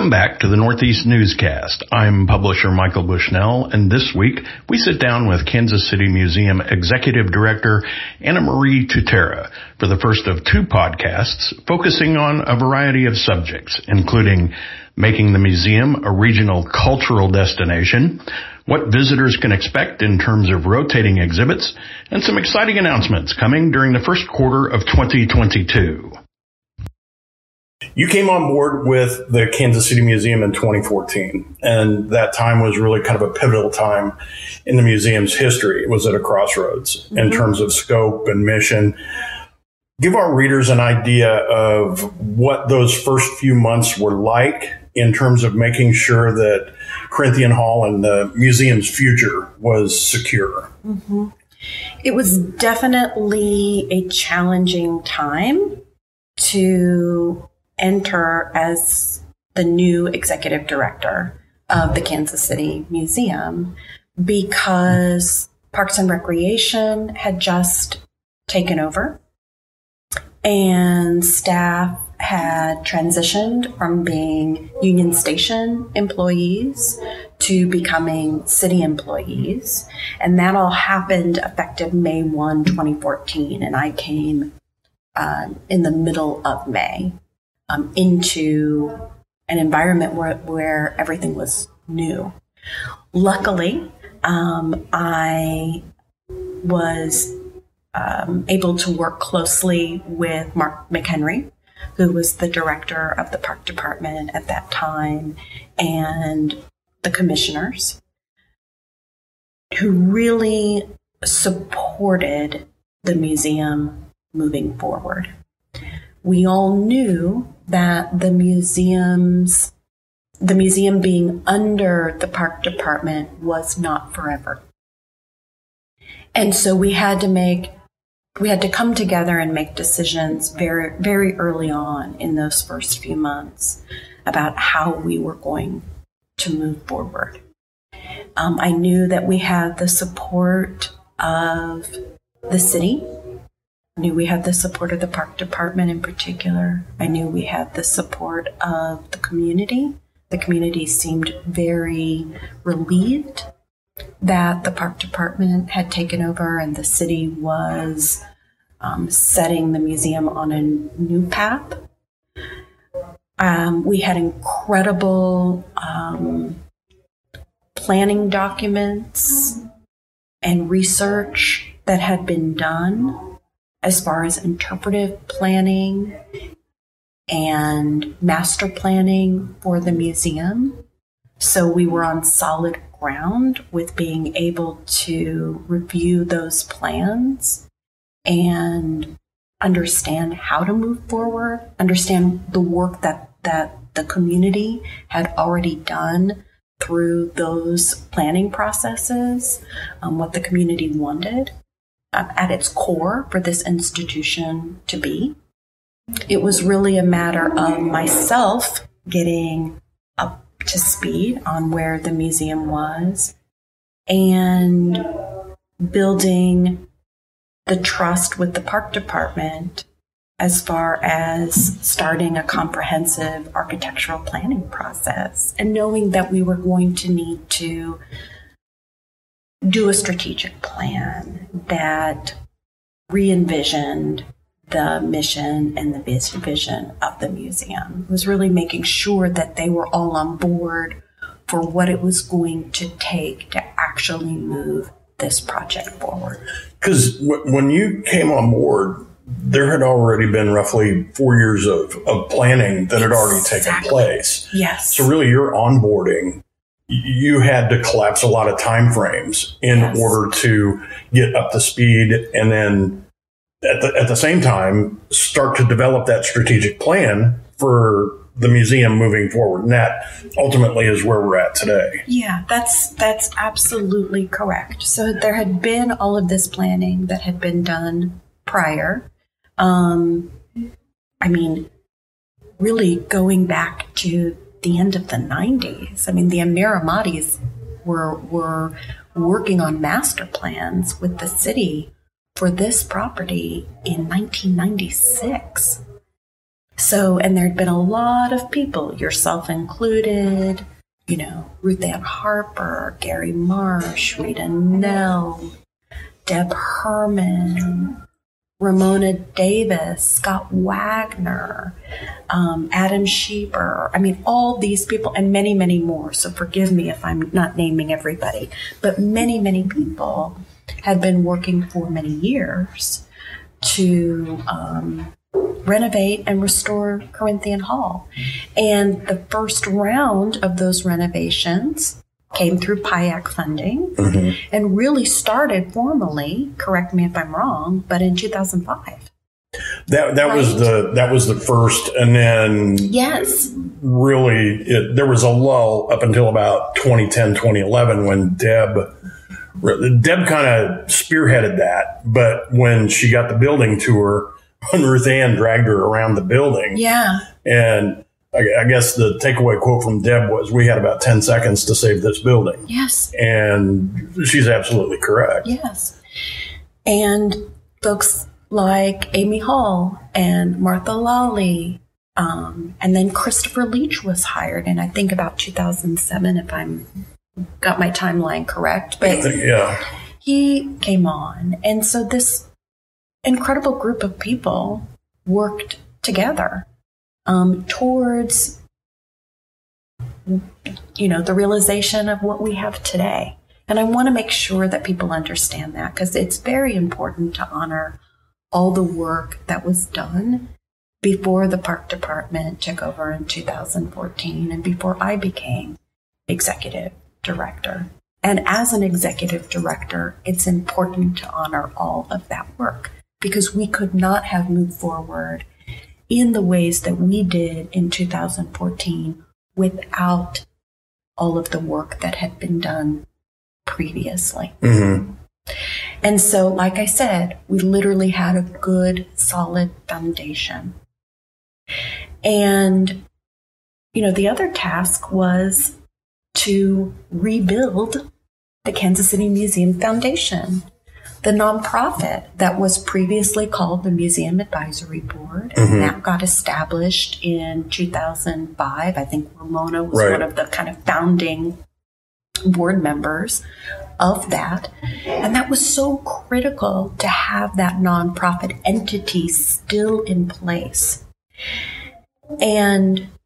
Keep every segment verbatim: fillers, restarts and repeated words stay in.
Welcome back to the Northeast Newscast. I'm publisher Michael Bushnell, and this week we sit down with Kansas City Museum Executive Director Anna Marie Tutera for the first of two podcasts focusing on a variety of subjects, including making the museum a regional cultural destination, what visitors can expect in terms of rotating exhibits, and some exciting announcements coming during the first quarter of twenty twenty-two. You came on board with the Kansas City Museum in twenty fourteen, and that time was really kind of a pivotal time in the museum's history. It was at a crossroads mm-hmm. in terms of scope and mission. Give our readers an idea of what those first few months were like in terms of making sure that Corinthian Hall and the museum's future was secure. Mm-hmm. It was definitely a challenging time to enter as the new executive director of the Kansas City Museum because Parks and Recreation had just taken over and staff had transitioned from being Union Station employees to becoming city employees. And that all happened effective May first, twenty fourteen. And I came uh, in the middle of May. Um, into an environment where, where everything was new. Luckily, um, I was um, able to work closely with Mark McHenry, who was the director of the park department at that time, and the commissioners, who really supported the museum moving forward. We all knew that the museum's, the museum being under the park department was not forever. And so we had to make, we had to come together and make decisions very, very early on in those first few months about how we were going to move forward. Um, I knew that we had the support of the city. I knew we had the support of the park department in particular. I knew we had the support of the community. The community seemed very relieved that the park department had taken over and the city was um, setting the museum on a new path. Um, we had incredible um, planning documents and research that had been done as far as interpretive planning and master planning for the museum. So we were on solid ground with being able to review those plans and understand how to move forward, understand the work that, that the community had already done through those planning processes, um, what the community wanted at its core for this institution to be. It was really a matter of myself getting up to speed on where the museum was and building the trust with the park department as far as starting a comprehensive architectural planning process and knowing that we were going to need to do a strategic plan that re-envisioned the mission and the vision of the museum. It was really making sure that they were all on board for what it was going to take to actually move this project forward. Because w- when you came on board, there had already been roughly four years of, of planning that had already taken Exactly. place. Yes. So really your onboarding, you had to collapse a lot of time frames in Yes. order to get up to speed and then at the, at the same time start to develop that strategic plan for the museum moving forward. And that ultimately is where we're at today. Yeah, that's that's absolutely correct. So there had been all of this planning that had been done prior. Um, I mean, really going back to the end of the nineties. I mean, the Amiramadis were were working on master plans with the city for this property in nineteen ninety-six. So, and there'd been a lot of people, yourself included, you know, Ruth Ann Harper, Gary Marsh, Rita Nell, Deb Herman, Ramona Davis, Scott Wagner, um, Adam Sheeper. I mean, all these people and many, many more. So forgive me if I'm not naming everybody. But many, many people had been working for many years to um, renovate and restore Corinthian Hall. And the first round of those renovations came through P I A C funding mm-hmm. and really started formally, correct me if I'm wrong, but in two thousand five. That that right? was the that was the first, and then yes, really it, there was a lull up until about twenty ten, twenty eleven when Deb Deb kind of spearheaded that. But when she got the building tour, when Ruth Ann dragged her around the building, yeah, and I guess the takeaway quote from Deb was, we had about ten seconds to save this building. Yes. And she's absolutely correct. Yes. And folks like Amy Hall and Martha Lawley, um, and then Christopher Leach was hired in, I think, about two thousand seven, if I'm got my timeline correct. But yeah. He came on. And so this incredible group of people worked together. Um, towards, you know, the realization of what we have today. And I want to make sure that people understand that, because it's very important to honor all the work that was done before the park department took over in two thousand fourteen and before I became executive director. And as an executive director, it's important to honor all of that work, because we could not have moved forward in the ways that we did in two thousand fourteen without all of the work that had been done previously. Mm-hmm. And so, like I said, we literally had a good, solid foundation. And, you know, the other task was to rebuild the Kansas City Museum Foundation, the nonprofit that was previously called the Museum Advisory Board, and mm-hmm. that got established in two thousand five. I think Ramona was right. one of the kind of founding board members of that. And that was so critical to have that nonprofit entity still in place. And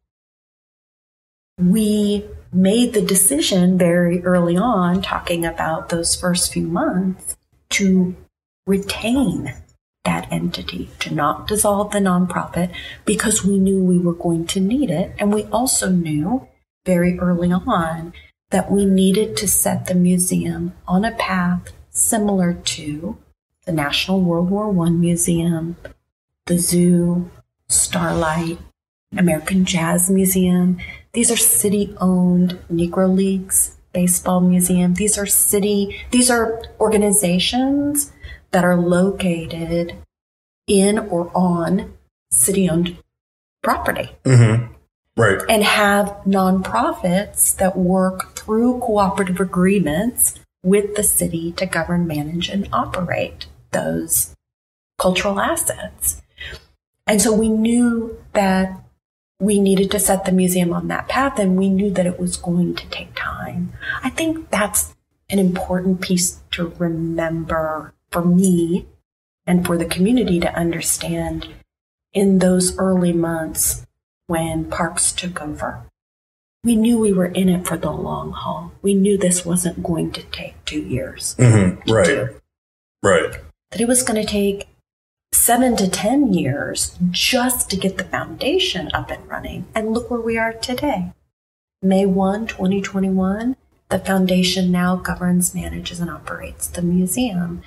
we made the decision very early on, talking about those first few months, to retain that entity, to not dissolve the nonprofit, because we knew we were going to need it. And we also knew very early on that we needed to set the museum on a path similar to the National World War One Museum, the Zoo, Starlight, American Jazz Museum. These are city-owned Negro Leagues Baseball Museum. These are city, these are organizations that are located in or on city-owned property. Mm-hmm. Right. And have nonprofits that work through cooperative agreements with the city to govern, manage, and operate those cultural assets. And so we knew that we needed to set the museum on that path, and we knew that it was going to take time. I think that's an important piece to remember for me and for the community to understand in those early months when Parks took over. We knew we were in it for the long haul. We knew this wasn't going to take two years. Mm-hmm. Right. Do. Right. That it was going to take seven to ten years just to get the foundation up and running. And look where we are today. May first, twenty twenty-one, the foundation now governs, manages, and operates the museum.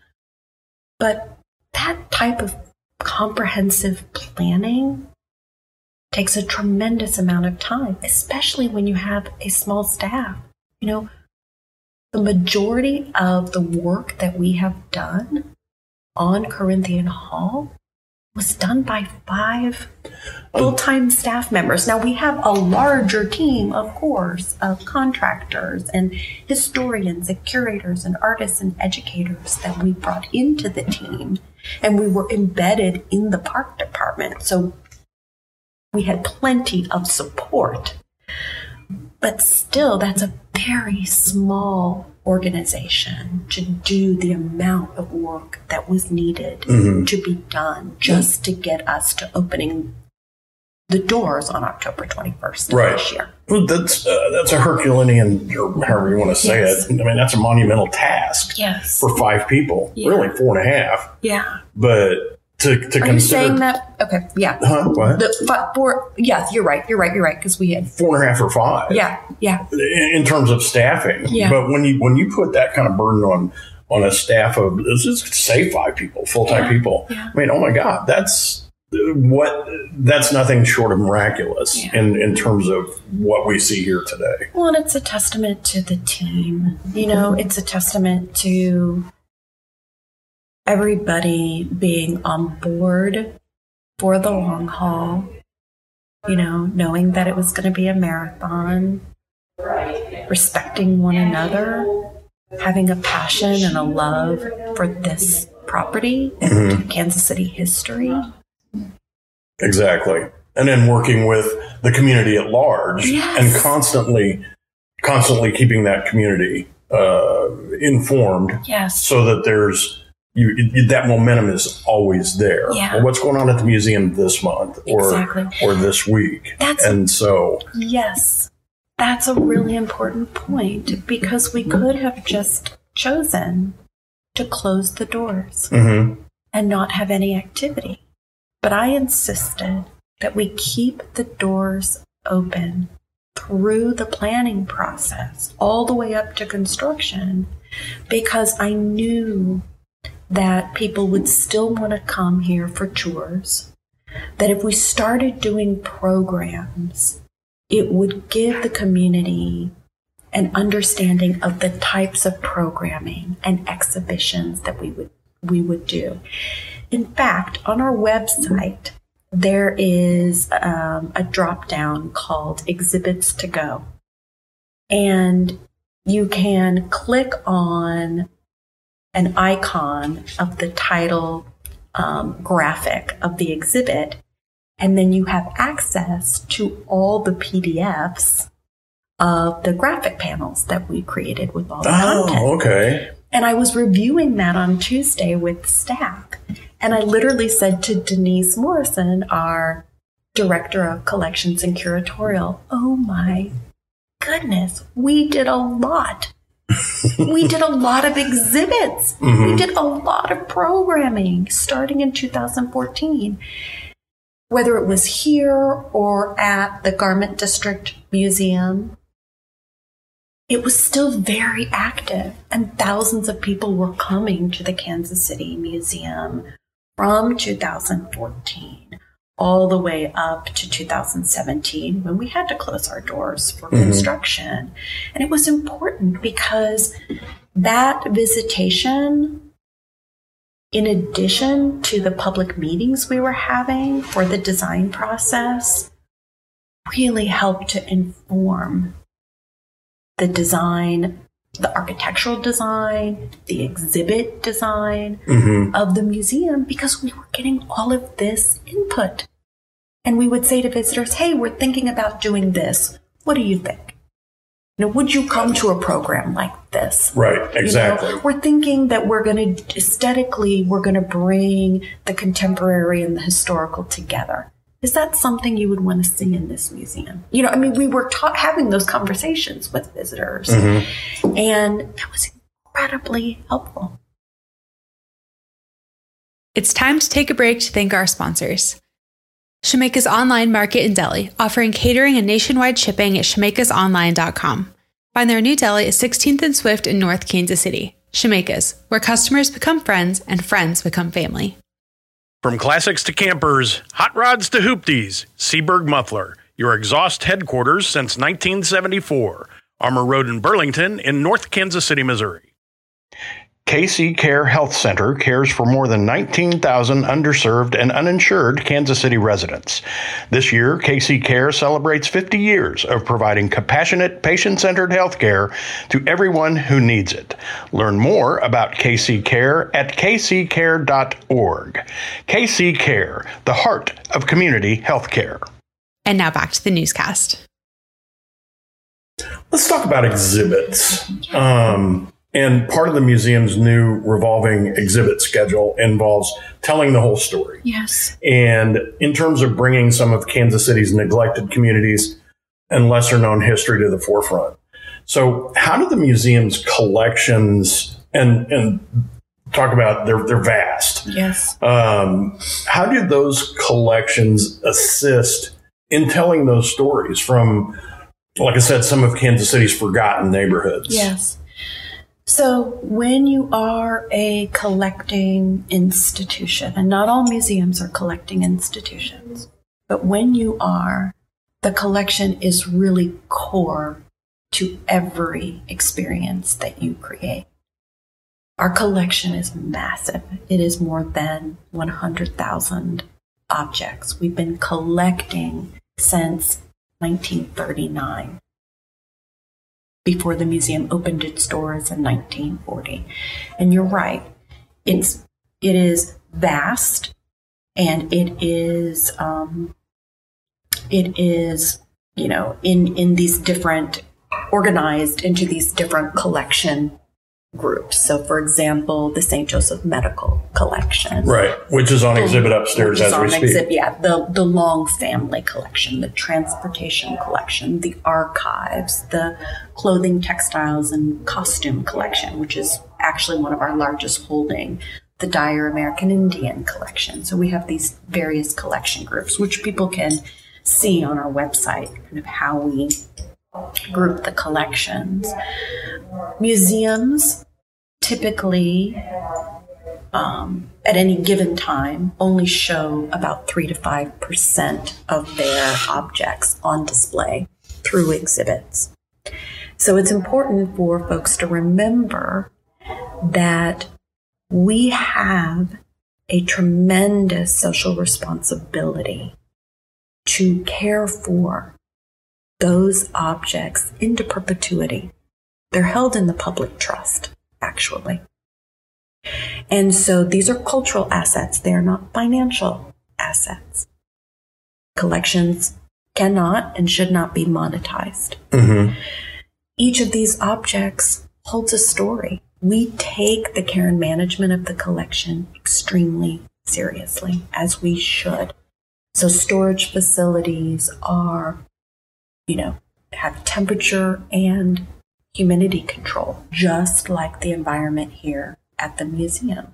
But that type of comprehensive planning takes a tremendous amount of time, especially when you have a small staff. You know, the majority of the work that we have done on Corinthian Hall was done by five full-time staff members. Now, we have a larger team, of course, of contractors and historians and curators and artists and educators that we brought into the team, and we were embedded in the park department. So We had plenty of support. But still, that's a very small organization to do the amount of work that was needed mm-hmm. to be done just to get us to opening the doors on October twenty-first of right. this year. Well, that's uh, that's a Herculean, or however you want to say yes. it. I mean, that's a monumental task yes. for five people. Yeah. Really, four and a half. Yeah. But to to Are consider, you saying that? Okay. Yeah. Huh? What? The five, four. Yes, you're right. You're right. You're right. Because we had four and a half or five. Yeah. Yeah. In, in terms of staffing. Yeah. But when you when you put that kind of burden on on a staff of, let's just say five people, full time yeah. people. Yeah. I mean, oh my God, that's. What that's nothing short of miraculous yeah. in, in terms of what we see here today. Well, and it's a testament to the team. You know, it's a testament to everybody being on board for the long haul, you know, knowing that it was going to be a marathon, respecting one another, having a passion and a love for this property and mm-hmm. Kansas City history. Exactly. And then working with the community at large yes. and constantly, constantly keeping that community uh, informed yes. so that there's you, it, that momentum is always there. Yeah. Well, what's going on at the museum this month or, exactly. or this week? That's, and so. Yes, that's a really important point because we could have just chosen to close the doors mm-hmm. and not have any activity. But I insisted that we keep the doors open through the planning process, all the way up to construction, because I knew that people would still want to come here for tours, that if we started doing programs, it would give the community an understanding of the types of programming and exhibitions that we would we would do. In fact, on our website, there is um, a drop-down called Exhibits to Go. And you can click on an icon of the title um, graphic of the exhibit, and then you have access to all the P D Fs of the graphic panels that we created with all the oh, content. Oh, okay. And I was reviewing that on Tuesday with staff. And I literally said to Denise Morrison, our director of collections and curatorial, oh my goodness, we did a lot. We did a lot of exhibits. Mm-hmm. We did a lot of programming starting in two thousand fourteen. Whether it was here or at the Garment District Museum, it was still very active, and thousands of people were coming to the Kansas City Museum from two thousand fourteen all the way up to two thousand seventeen when we had to close our doors for mm-hmm. construction. And it was important because that visitation, in addition to the public meetings we were having for the design process, really helped to inform the design, the architectural design, the exhibit design mm-hmm. of the museum, because we were getting all of this input. And we would say to visitors, hey, we're thinking about doing this. What do you think? You know, would you come to a program like this? Right, exactly. You know, we're thinking that we're going to, aesthetically, we're going to bring the contemporary and the historical together. Is that something you would want to see in this museum? You know, I mean, we were ta- having those conversations with visitors, mm-hmm. and that was incredibly helpful. It's time to take a break to thank our sponsors. Shemeka's Online Market in Deli, offering catering and nationwide shipping at shemekas online dot com. Find their new deli at sixteenth and Swift in North Kansas City. Shemeka's, where customers become friends and friends become family. From classics to campers, hot rods to hoopties, Seaberg Muffler, your exhaust headquarters since nineteen seventy-four. Armour Road in Burlington in North Kansas City, Missouri. K C Care Health Center cares for more than nineteen thousand underserved and uninsured Kansas City residents. This year, K C Care celebrates fifty years of providing compassionate, patient-centered health care to everyone who needs it. Learn more about K C Care at k c care dot org. K C Care, the heart of community health care. And now back to the newscast. Let's talk about exhibits. Um, and part of the museum's new revolving exhibit schedule involves telling the whole story. Yes. And in terms of bringing some of Kansas City's neglected communities and lesser known history to the forefront. So how do the museum's collections and, and talk about they're, they're vast. Yes. Um, how do those collections assist in telling those stories from, like I said, some of Kansas City's forgotten neighborhoods? Yes. So when you are a collecting institution, and not all museums are collecting institutions, but when you are, the collection is really core to every experience that you create. Our collection is massive. It is more than one hundred thousand objects. We've been collecting since nineteen thirty-nine, before the museum opened its doors in nineteen forty. And you're right, it's it is vast, and it is um, it is you know in in these different organized into these different collection groups. So, for example, the Saint Joseph Medical Collection. Right, which is on exhibit upstairs as we speak. Exhibit, yeah, the, the Long Family Collection, the Transportation Collection, the Archives, the Clothing, Textiles, and Costume Collection, which is actually one of our largest holding, the Dyer American Indian Collection. So we have these various collection groups, which people can see on our website, kind of how we group the collections. Museums typically, um, at any given time, only show about three to five percent of their objects on display through exhibits. So it's important for folks to remember that we have a tremendous social responsibility to care for those objects into perpetuity. They're held in the public trust, actually. And so these are cultural assets. They are not financial assets. Collections cannot and should not be monetized. Mm-hmm. Each of these objects holds a story. We take the care and management of the collection extremely seriously, as we should. So storage facilities are, you know, have temperature and humidity control, just like the environment here at the museum.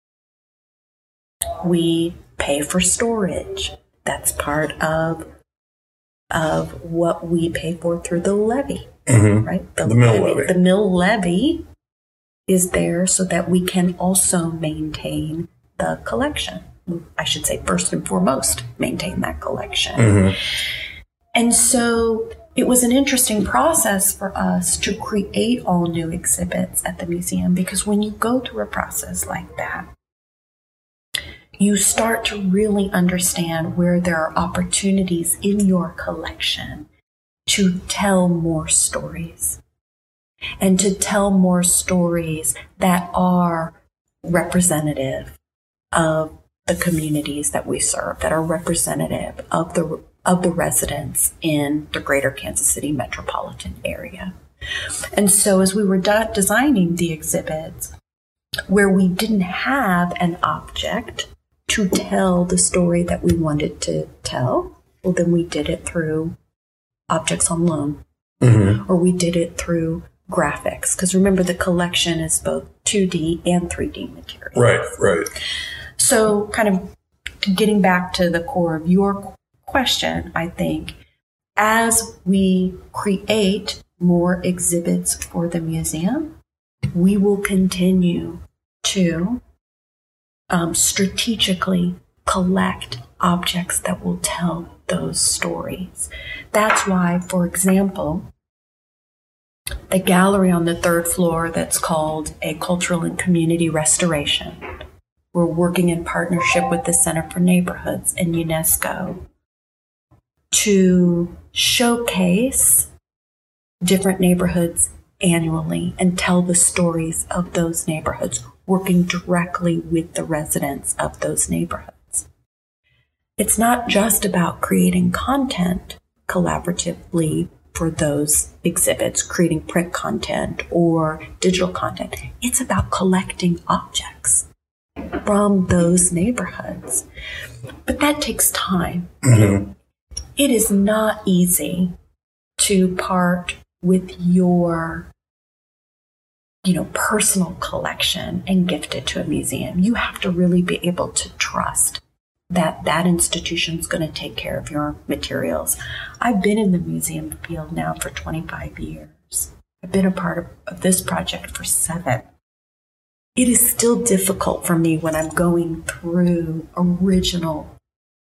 We pay for storage. That's part of, of what we pay for through the levy, mm-hmm. right? The, the mill levy. The mill levy is there so that we can also maintain the collection. I should say, first and foremost, maintain that collection. Mm-hmm. And so it was an interesting process for us to create all new exhibits at the museum, because when you go through a process like that, you start to really understand where there are opportunities in your collection to tell more stories, and to tell more stories that are representative of the communities that we serve, that are representative of the of the residents in the greater Kansas City metropolitan area. And so as we were de- designing the exhibits, where we didn't have an object to tell the story that we wanted to tell, well, then we did it through objects on loan, mm-hmm. or we did it through graphics. Because remember, the collection is both two D and three D materials. Right, right. So kind of getting back to the core of your question, I think, as we create more exhibits for the museum, we will continue to um, strategically collect objects that will tell those stories. That's why, for example, the gallery on the third floor that's called a Cultural and Community Restoration, we're working in partnership with the Center for Neighborhoods and UNESCO to showcase different neighborhoods annually and tell the stories of those neighborhoods, working directly with the residents of those neighborhoods. it's not just about creating content collaboratively for those exhibits, creating print content or digital content. It's about collecting objects from those neighborhoods. But that takes time. Mm-hmm. It is not easy to part with your, you know, personal collection and gift it to a museum. You have to really be able to trust that that institution's going to take care of your materials. I've been in the museum field now for twenty-five years. I've been a part of, of this project for seven. It is still difficult for me when I'm going through original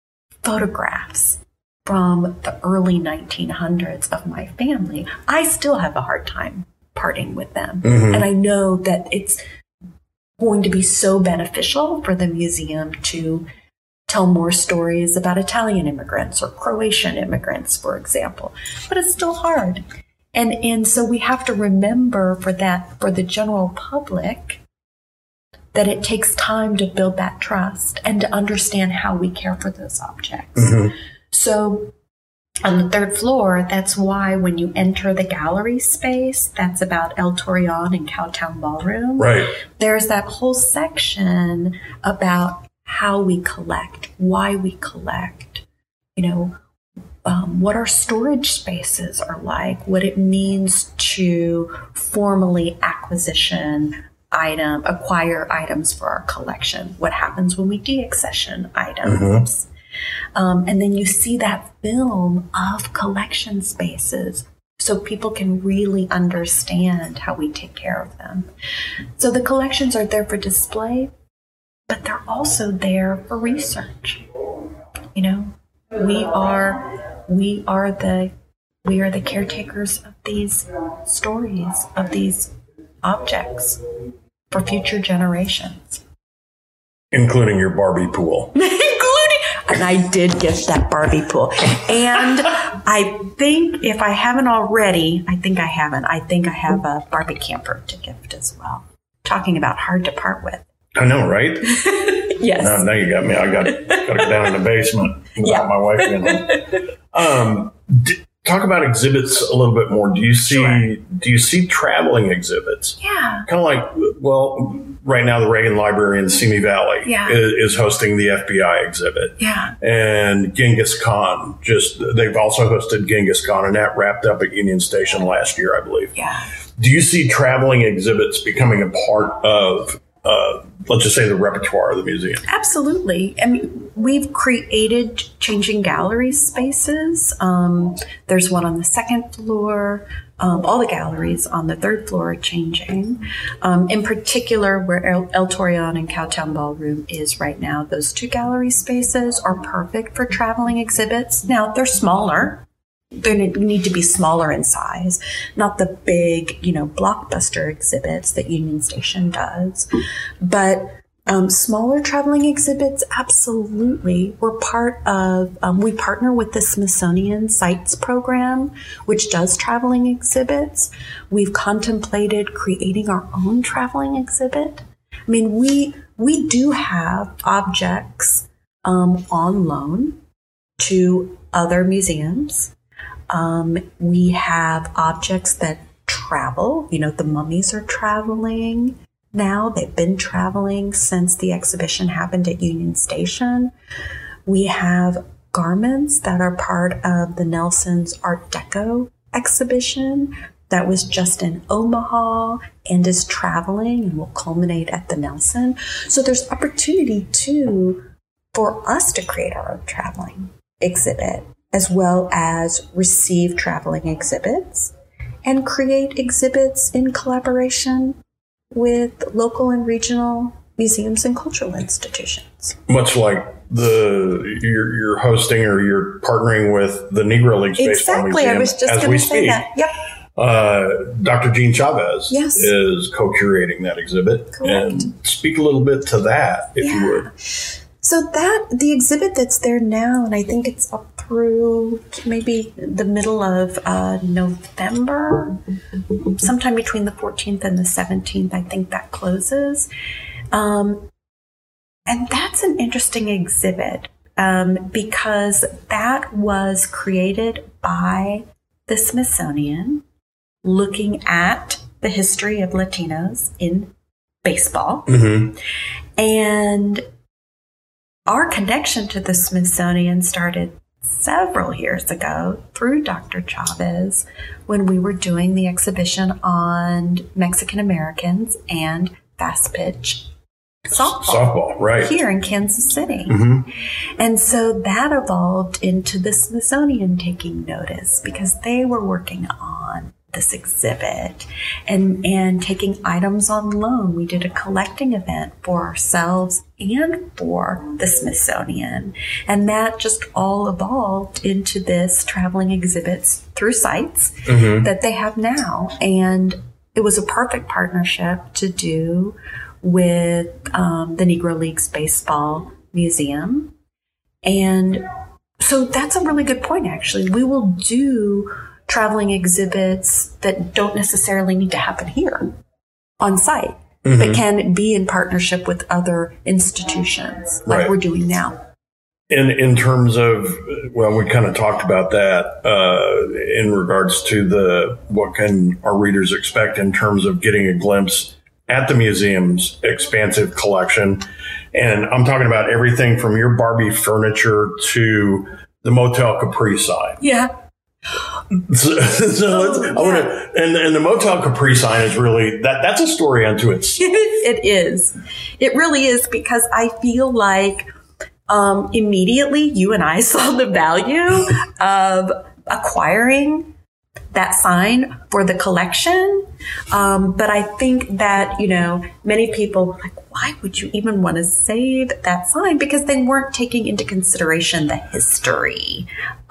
photographs from the early nineteen hundreds of my family. I still have a hard time parting with them. Mm-hmm. And I know that it's going to be so beneficial for the museum to tell more stories about Italian immigrants or Croatian immigrants, for example. But it's still hard. And and so we have to remember for that, for the general public, that it takes time to build that trust and to understand how we care for those objects. Mm-hmm. So on the third floor, that's why when you enter the gallery space, that's about El Torreon and Cowtown Ballroom. Right. There's that whole section about how we collect, why we collect, you know, um, what our storage spaces are like, what it means to formally acquisition item, acquire items for our collection, what happens when we deaccession items. Mm-hmm. Um, and then you see that film of collection spaces so people can really understand how we take care of them. So the collections are there for display, but they're also there for research. You know, we are we are the we are the caretakers of these stories, of these objects for future generations. Including your Barbie pool. Including, and I did gift that Barbie pool. And I think if I haven't already, I think I haven't, I think I have a Barbie camper to gift as well. Talking about hard to part with. I know, right? Yes. Now, now you got me. I got got to go down in the basement without yeah. my wife being home. Um, d- talk about exhibits a little bit more. Do you see sure. Do you see traveling exhibits? Yeah. Kind of like, well, right now the Reagan Library in Simi Valley yeah. is, is hosting the F B I exhibit. Yeah. And Genghis Khan, just they've also hosted Genghis Khan, and that wrapped up at Union Station last year, I believe. Yeah. Do you see traveling exhibits becoming a part of Uh, let's just say the repertoire of the museum? Absolutely. I mean, we've created changing gallery spaces. Um, there's one on the second floor. Um, all the galleries on the third floor are changing. Um, in particular, where El, El Torreon and Cowtown Ballroom is right now, those two gallery spaces are perfect for traveling exhibits. Now, they're smaller. They need to be smaller in size, not the big, you know, blockbuster exhibits that Union Station does. But um, smaller traveling exhibits, absolutely. We're part of, um, we partner with the Smithsonian Sites program, which does traveling exhibits. We've contemplated creating our own traveling exhibit. I mean, we we do have objects um, on loan to other museums. Um, we have objects that travel. You know, the mummies are traveling now. They've been traveling since the exhibition happened at Union Station. We have garments that are part of the Nelson's Art Deco exhibition that was just in Omaha and is traveling and will culminate at the Nelson. So there's opportunity, too, for us to create our own traveling exhibit, as well as receive traveling exhibits and create exhibits in collaboration with local and regional museums and cultural institutions. Much like the you're, you're hosting or you're partnering with the Negro Leagues Baseball exactly. Museum. I was just going to say speak. that. Yep. Uh, Doctor Jean Chavez yes. is co-curating that exhibit. Correct. And speak a little bit to that, if yeah. you would. So that, the exhibit that's there now, and I think it's up through maybe the middle of uh, November, sometime between the fourteenth and the seventeenth, I think that closes. Um, and that's an interesting exhibit. um, because that was created by the Smithsonian looking at the history of Latinos in baseball. Mm-hmm. And our connection to the Smithsonian started several years ago through Doctor Chavez when we were doing the exhibition on Mexican Americans and fast pitch softball, softball right here in Kansas City. Mm-hmm. And so that evolved into the Smithsonian taking notice because they were working on this exhibit and and taking items on loan. We did a collecting event for ourselves and for the Smithsonian, and that just all evolved into this traveling exhibits through sites mm-hmm. that they have now. And it was a perfect partnership to do with um, the Negro Leagues Baseball Museum. And so that's a really good point, actually. We will do traveling exhibits that don't necessarily need to happen here on site, mm-hmm. but can be in partnership with other institutions like right. we're doing now. In in terms of, well, we kind of talked about that uh, in regards to the what can our readers expect in terms of getting a glimpse at the museum's expansive collection. And I'm talking about everything from your Barbie furniture to the Motel Capri sign. Yeah. So, so let's, I want to, and, and the Motel Capri sign is really, that that's a story unto itself. It is. It really is, because I feel like um, immediately you and I saw the value of acquiring that sign for the collection. Um, but I think that, you know, many people were like, why would you even want to save that sign? Because they weren't taking into consideration the history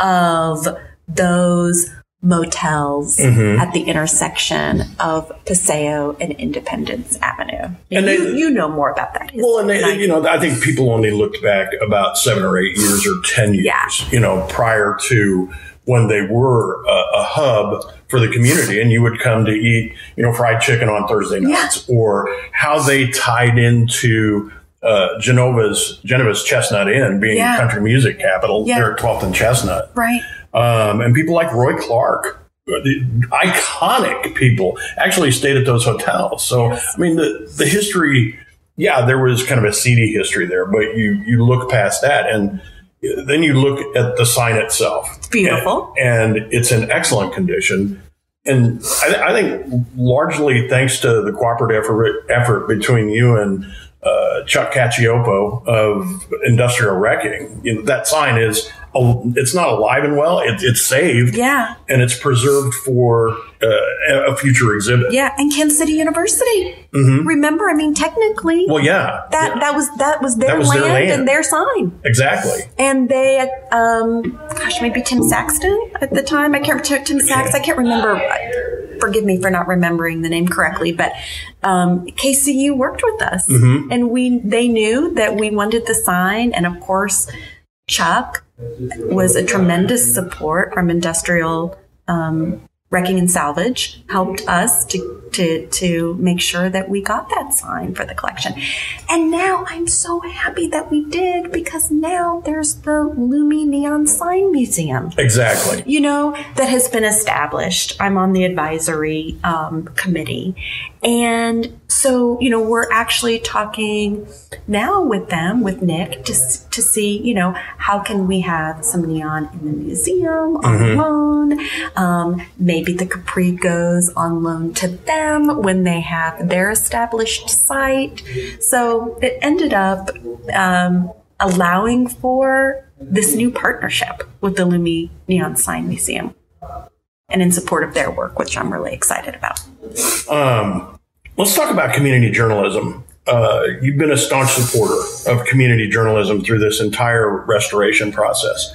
of those motels mm-hmm. at the intersection of Paseo and Independence Avenue. And you, they, you know more about that history. Well, and they, you know, I think people only looked back about seven or eight years or ten years, yeah. you know, prior to when they were a, a hub for the community, and you would come to eat, you know, fried chicken on Thursday nights, yeah. or how they tied into uh, Genova's Genova's Chestnut Inn being yeah. country music capital yeah. there at twelfth and Chestnut. Right. Um, and people like Roy Clark, the iconic people, actually stayed at those hotels. So, yes. I mean, the, the history, yeah, there was kind of a seedy history there, but you, you look past that, and then you look at the sign itself. It's beautiful. And, and it's in excellent condition. And I, I think largely thanks to the cooperative effort, effort between you and uh, Chuck Cacioppo of Industrial Wrecking, you know, that sign is, it's not alive and well. It, it's saved. Yeah. And it's preserved for uh, a future exhibit. Yeah. And Kansas City University. Mm-hmm. Remember, I mean, technically. Well, yeah. That yeah. that was that was their, that was land, their land and their sign. Exactly. And they, um, gosh, maybe Tim Saxton at the time. I can't remember Tim Sax. I can't remember. Forgive me for not remembering the name correctly, but um, K C U worked with us, mm-hmm. and we they knew that we wanted the sign, and of course, Chuck was a tremendous support from Industrial um, Wrecking and Salvage, helped us to, to to make sure that we got that sign for the collection. And now I'm so happy that we did, because now there's the Lumi Neon Sign Museum. Exactly. You know, that has been established. I'm on the advisory um, committee. And so, you know, we're actually talking now with them, with Nick, to to see, you know, how can we have some neon in the museum on mm-hmm. loan? Um, maybe the Capri goes on loan to them when they have their established site. So it ended up um, allowing for this new partnership with the Lumi Neon Sign Museum, and in support of their work, which I'm really excited about. Um, let's talk about community journalism. Uh, you've been a staunch supporter of community journalism through this entire restoration process.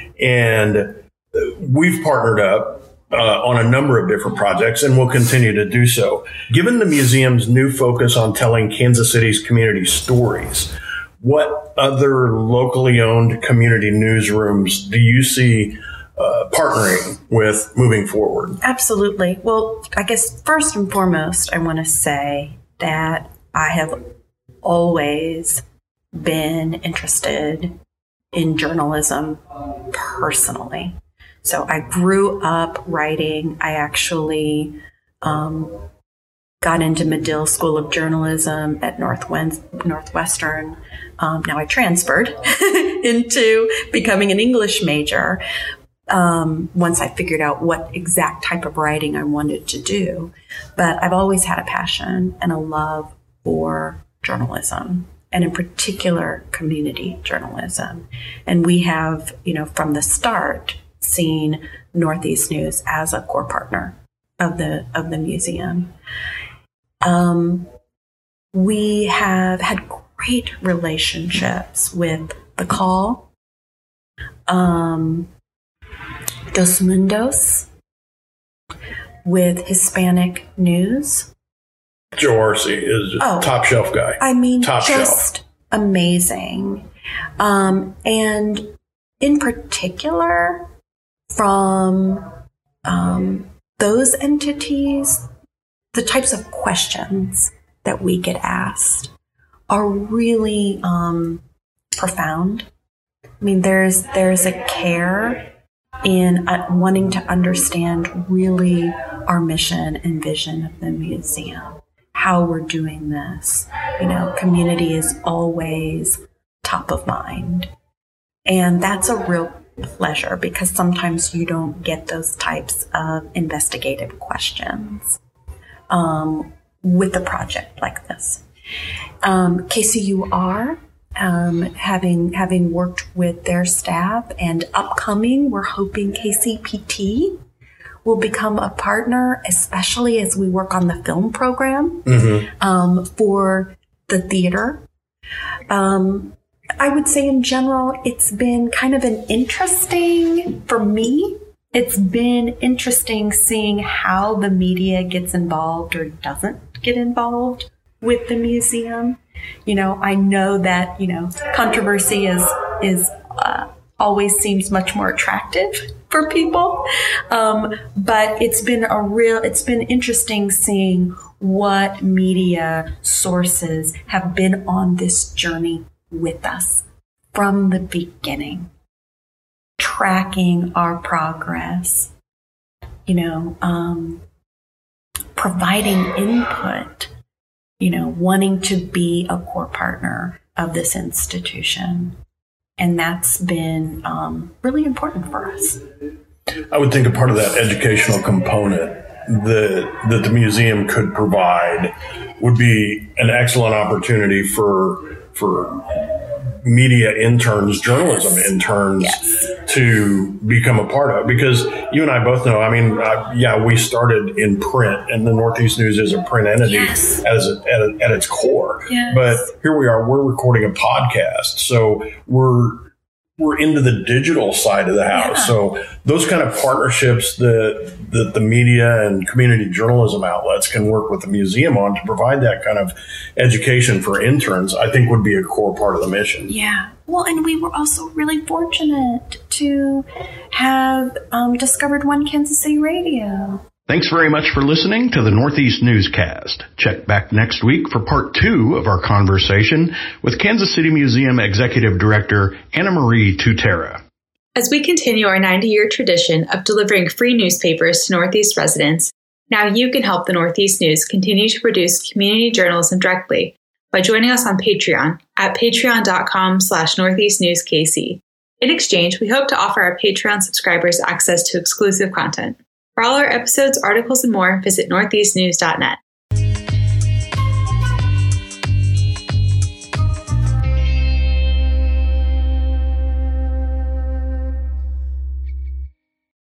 And we've partnered up uh, on a number of different projects, and will continue to do so. Given the museum's new focus on telling Kansas City's community stories, what other locally owned community newsrooms do you see uh, partnering with moving forward? Absolutely. Well, I guess first and foremost, I want to say that I have always been interested in journalism personally. So I grew up writing. I actually um, got into Medill School of Journalism at Northwestern. Um, now I transferred into becoming an English major um, once I figured out what exact type of writing I wanted to do. But I've always had a passion and a love for journalism, and in particular, community journalism. And we have, you know, from the start, seen Northeast News as a core partner of the of the museum. Um, we have had great relationships with The Call, um, Dos Mundos, with Hispanic News. Joe Arce is a oh, top shelf guy. I mean, top just shelf. Amazing. Um, and in particular, from um, those entities, the types of questions that we get asked are really um, profound. I mean, there's there's a care in uh, wanting to understand really our mission and vision of the museum, how we're doing this. You know, community is always top of mind. And that's a real pleasure because sometimes you don't get those types of investigative questions um, with a project like this. Um, K C U R, um, having having worked with their staff, and upcoming, we're hoping K C P T will become a partner, especially as we work on the film program mm-hmm. um, for the theater. Um, I would say in general, it's been kind of an interesting, for me, it's been interesting seeing how the media gets involved or doesn't get involved with the museum. You know, I know that, you know, controversy is, is uh, always seems much more attractive for people. Um, but it's been a real, it's been interesting seeing what media sources have been on this journey with us from the beginning, tracking our progress, you know, um, providing input, you know, wanting to be a core partner of this institution. And that's been um, really important for us. I would think a part of that educational component that that the museum could provide would be an excellent opportunity for for media interns, journalism yes. interns yes. to become a part of. Because you and I both know, I mean, uh, yeah, we started in print, and the Northeast News is a print entity yes. as a, at, a, at its core. Yes. But here we are, we're recording a podcast. So we're we're into the digital side of the house. Yeah. So those kind of partnerships that, that the media and community journalism outlets can work with the museum on to provide that kind of education for interns, I think would be a core part of the mission. Yeah. Well, and we were also really fortunate to have um, discovered One Kansas City Radio. Thanks very much for listening to the Northeast Newscast. Check back next week for part two of our conversation with Kansas City Museum Executive Director Anna Marie Tutera. As we continue our ninety-year tradition of delivering free newspapers to Northeast residents, now you can help the Northeast News continue to produce community journalism directly by joining us on Patreon at patreon.com slash northeastnewskc. In exchange, we hope to offer our Patreon subscribers access to exclusive content. For all our episodes, articles, and more, visit northeast news dot net.